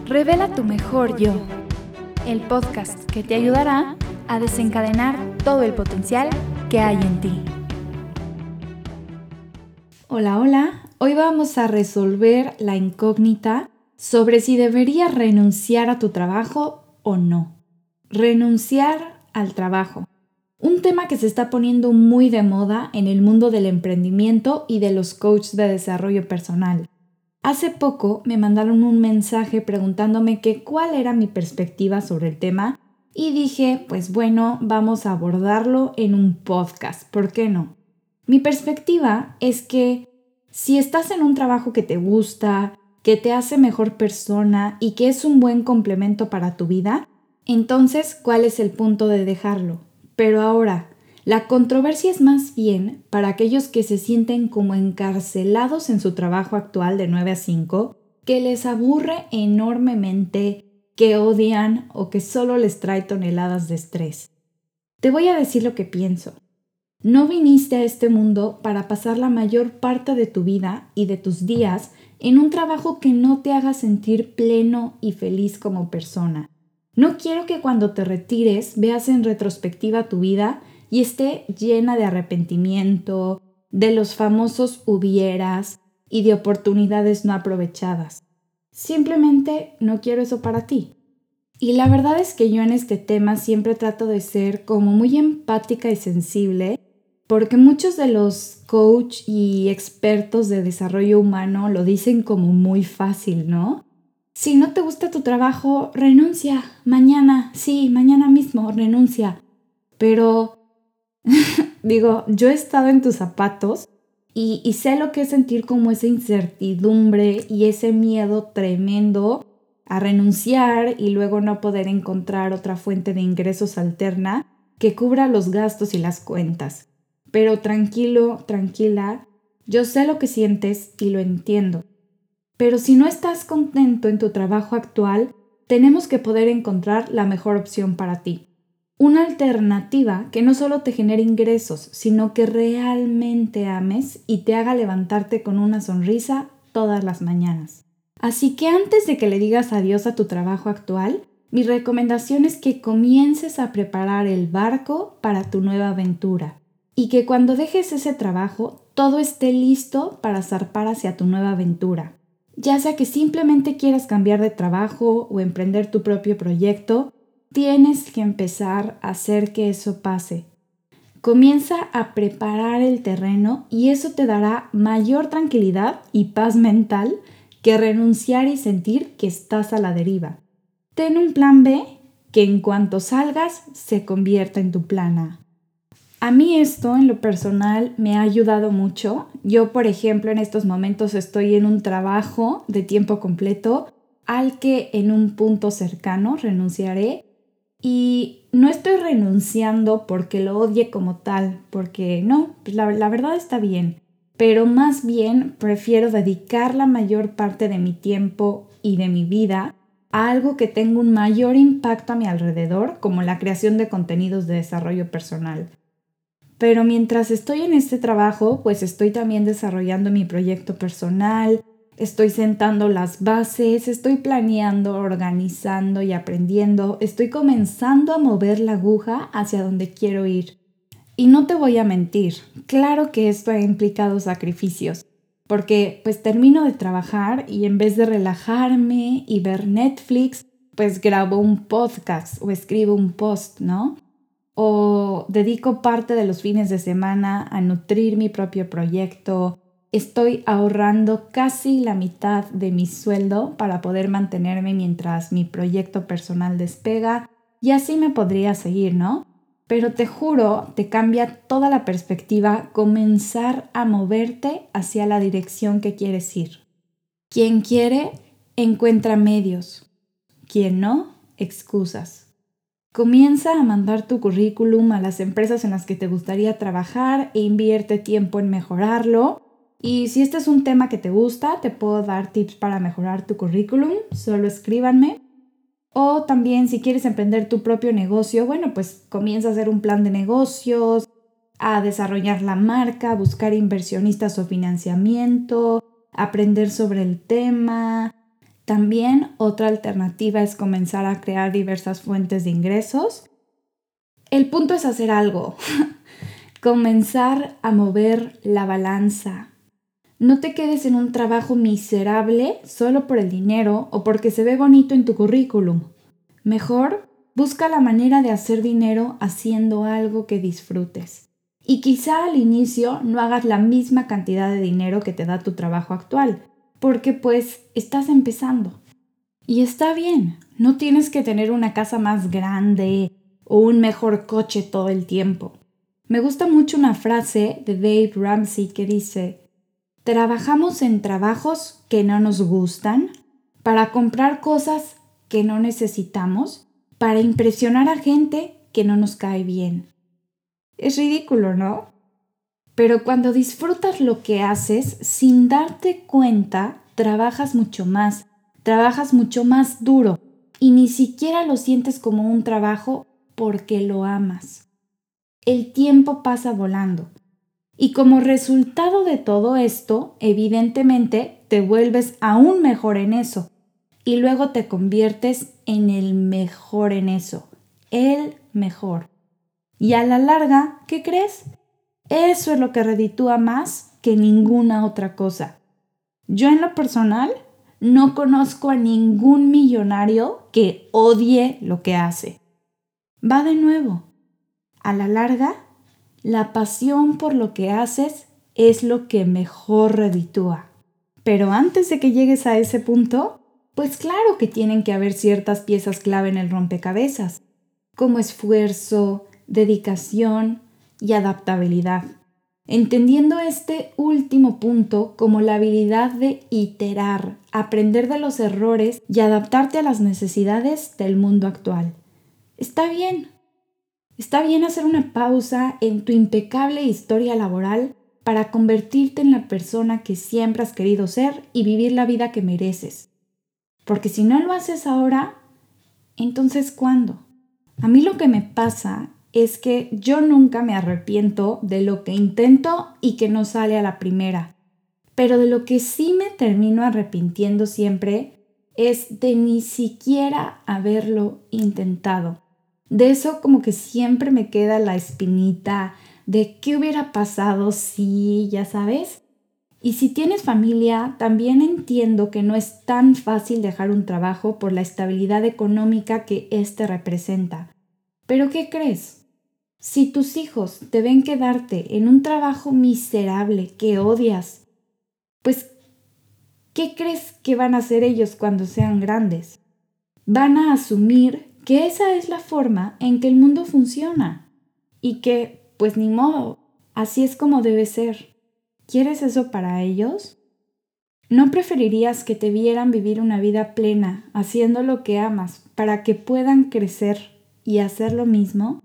Revela tu mejor yo, el podcast que te ayudará a desencadenar todo el potencial que hay en ti. Hola, hola. Hoy vamos a resolver la incógnita sobre si deberías renunciar a tu trabajo o no. Renunciar al trabajo. Un tema que se está poniendo muy de moda en el mundo del emprendimiento y de los coaches de desarrollo personal. Hace poco me mandaron un mensaje preguntándome cuál era mi perspectiva sobre el tema y dije, pues bueno, vamos a abordarlo en un podcast, ¿por qué no? Mi perspectiva es que si estás en un trabajo que te gusta, que te hace mejor persona y que es un buen complemento para tu vida, entonces, ¿cuál es el punto de dejarlo? Pero ahora, la controversia es más bien para aquellos que se sienten como encarcelados en su trabajo actual de 9 a 5, que les aburre enormemente, que odian o que solo les trae toneladas de estrés. Te voy a decir lo que pienso. No viniste a este mundo para pasar la mayor parte de tu vida y de tus días en un trabajo que no te haga sentir pleno y feliz como persona. No quiero que cuando te retires veas en retrospectiva tu vida y esté llena de arrepentimiento, de los famosos hubieras y de oportunidades no aprovechadas. Simplemente no quiero eso para ti. Y la verdad es que yo en este tema siempre trato de ser como muy empática y sensible, porque muchos de los coach y expertos de desarrollo humano lo dicen como muy fácil, ¿no? Si no te gusta tu trabajo, renuncia. Mañana, sí, mañana mismo, renuncia. Pero yo he estado en tus zapatos y sé lo que es sentir como esa incertidumbre y ese miedo tremendo a renunciar y luego no poder encontrar otra fuente de ingresos alterna que cubra los gastos y las cuentas. Pero tranquilo, tranquila, yo sé lo que sientes y lo entiendo. Pero si no estás contento en tu trabajo actual, tenemos que poder encontrar la mejor opción para ti. Una alternativa que no solo te genere ingresos, sino que realmente ames y te haga levantarte con una sonrisa todas las mañanas. Así que antes de que le digas adiós a tu trabajo actual, mi recomendación es que comiences a preparar el barco para tu nueva aventura y que cuando dejes ese trabajo, todo esté listo para zarpar hacia tu nueva aventura. Ya sea que simplemente quieras cambiar de trabajo o emprender tu propio proyecto, tienes que empezar a hacer que eso pase. Comienza a preparar el terreno y eso te dará mayor tranquilidad y paz mental que renunciar y sentir que estás a la deriva. Ten un plan B que en cuanto salgas se convierta en tu plan A. A mí esto en lo personal me ha ayudado mucho. Yo, por ejemplo, en estos momentos estoy en un trabajo de tiempo completo al que en un punto cercano renunciaré. Y no estoy renunciando porque lo odie como tal, porque no, pues la verdad está bien, pero más bien prefiero dedicar la mayor parte de mi tiempo y de mi vida a algo que tenga un mayor impacto a mi alrededor, como la creación de contenidos de desarrollo personal. Pero mientras estoy en este trabajo, pues estoy también desarrollando mi proyecto personal, estoy sentando las bases, estoy planeando, organizando y aprendiendo, estoy comenzando a mover la aguja hacia donde quiero ir. Y no te voy a mentir, claro que esto ha implicado sacrificios, porque pues termino de trabajar y en vez de relajarme y ver Netflix, pues grabo un podcast o escribo un post, ¿no? O dedico parte de los fines de semana a nutrir mi propio proyecto. Estoy ahorrando casi la mitad de mi sueldo para poder mantenerme mientras mi proyecto personal despega y así me podría seguir, ¿no? Pero te juro, te cambia toda la perspectiva comenzar a moverte hacia la dirección que quieres ir. Quien quiere, encuentra medios. Quien no, excusas. Comienza a mandar tu currículum a las empresas en las que te gustaría trabajar e invierte tiempo en mejorarlo. Y si este es un tema que te gusta, te puedo dar tips para mejorar tu currículum, solo escríbanme. O también si quieres emprender tu propio negocio, bueno, pues comienza a hacer un plan de negocios, a desarrollar la marca, buscar inversionistas o financiamiento, aprender sobre el tema. También otra alternativa es comenzar a crear diversas fuentes de ingresos. El punto es hacer algo, comenzar a mover la balanza. No te quedes en un trabajo miserable solo por el dinero o porque se ve bonito en tu currículum. Mejor, busca la manera de hacer dinero haciendo algo que disfrutes. Y quizá al inicio no hagas la misma cantidad de dinero que te da tu trabajo actual, porque pues estás empezando. Y está bien, no tienes que tener una casa más grande o un mejor coche todo el tiempo. Me gusta mucho una frase de Dave Ramsey que dice: trabajamos en trabajos que no nos gustan, para comprar cosas que no necesitamos, para impresionar a gente que no nos cae bien. Es ridículo, ¿no? Pero cuando disfrutas lo que haces, sin darte cuenta, trabajas mucho más duro y ni siquiera lo sientes como un trabajo porque lo amas. El tiempo pasa volando. Y como resultado de todo esto, evidentemente te vuelves aún mejor en eso y luego te conviertes en el mejor en eso, el mejor. Y a la larga, ¿qué crees? Eso es lo que reditúa más que ninguna otra cosa. Yo en lo personal no conozco a ningún millonario que odie lo que hace. Va de nuevo. A la larga, la pasión por lo que haces es lo que mejor reditúa. Pero antes de que llegues a ese punto, pues claro que tienen que haber ciertas piezas clave en el rompecabezas, como esfuerzo, dedicación y adaptabilidad. Entendiendo este último punto como la habilidad de iterar, aprender de los errores y adaptarte a las necesidades del mundo actual. Está bien. Está bien hacer una pausa en tu impecable historia laboral para convertirte en la persona que siempre has querido ser y vivir la vida que mereces. Porque si no lo haces ahora, entonces ¿cuándo? A mí lo que me pasa es que yo nunca me arrepiento de lo que intento y que no sale a la primera. Pero de lo que sí me termino arrepintiendo siempre es de ni siquiera haberlo intentado. De eso como que siempre me queda la espinita de qué hubiera pasado si, ya sabes. Y si tienes familia, también entiendo que no es tan fácil dejar un trabajo por la estabilidad económica que éste representa. Pero ¿qué crees? Si tus hijos te ven quedarte en un trabajo miserable que odias, pues ¿qué crees que van a hacer ellos cuando sean grandes? Van a asumir que esa es la forma en que el mundo funciona y que, pues ni modo, así es como debe ser. ¿Quieres eso para ellos? ¿No preferirías que te vieran vivir una vida plena, haciendo lo que amas, para que puedan crecer y hacer lo mismo?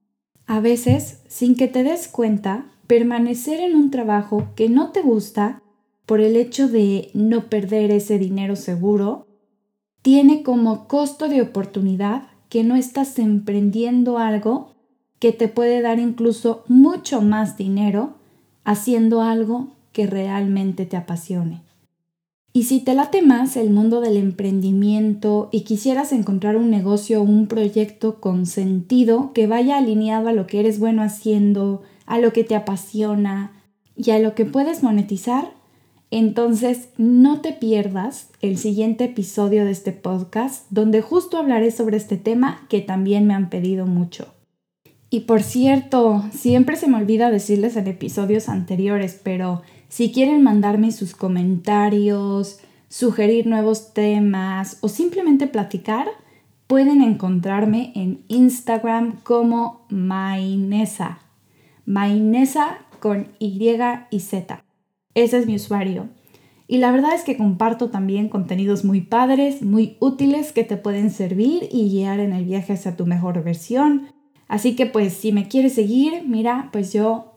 A veces, sin que te des cuenta, permanecer en un trabajo que no te gusta, por el hecho de no perder ese dinero seguro, tiene como costo de oportunidad que no estás emprendiendo algo que te puede dar incluso mucho más dinero haciendo algo que realmente te apasione. Y si te late más el mundo del emprendimiento y quisieras encontrar un negocio o un proyecto con sentido que vaya alineado a lo que eres bueno haciendo, a lo que te apasiona y a lo que puedes monetizar, entonces no te pierdas el siguiente episodio de este podcast donde justo hablaré sobre este tema que también me han pedido mucho. Y por cierto, siempre se me olvida decirles en episodios anteriores, pero si quieren mandarme sus comentarios, sugerir nuevos temas o simplemente platicar, pueden encontrarme en Instagram como Mainesa. Mainesa con Y y Z. Ese es mi usuario. Y la verdad es que comparto también contenidos muy padres, muy útiles que te pueden servir y guiar en el viaje hacia tu mejor versión. Así que pues si me quieres seguir, mira, pues yo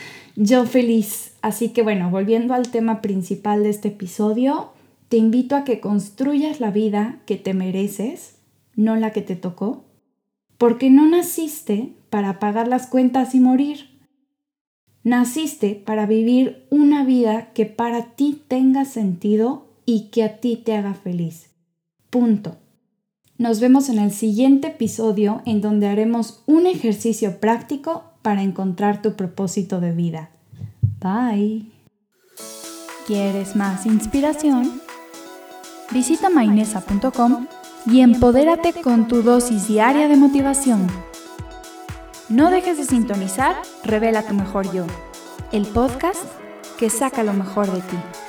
feliz. Así que bueno, volviendo al tema principal de este episodio, te invito a que construyas la vida que te mereces, no la que te tocó, porque no naciste para pagar las cuentas y morir. Naciste para vivir una vida que para ti tenga sentido y que a ti te haga feliz. Punto. Nos vemos en el siguiente episodio en donde haremos un ejercicio práctico para encontrar tu propósito de vida. Bye. ¿Quieres más inspiración? Visita mainesa.com y empodérate con tu dosis diaria de motivación. No dejes de sintonizar Revela tu mejor yo, el podcast que saca lo mejor de ti.